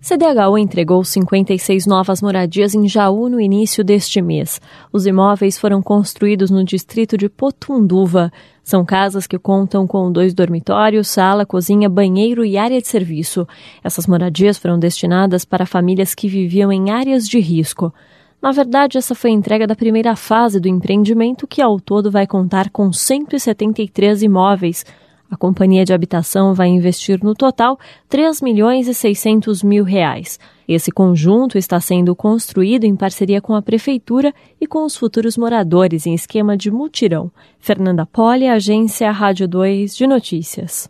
CDHU entregou 56 novas moradias em Jaú no início deste mês. Os imóveis foram construídos no distrito de Potunduva. São casas que contam com 2 dormitórios, sala, cozinha, banheiro e área de serviço. Essas moradias foram destinadas para famílias que viviam em áreas de risco. Na verdade, essa foi a entrega da primeira fase do empreendimento, que ao todo vai contar com 173 imóveis. A companhia de habitação vai investir no total R$3.600.000. Esse conjunto está sendo construído em parceria com a Prefeitura e com os futuros moradores em esquema de mutirão. Fernanda Poli, Agência Rádio 2 de Notícias.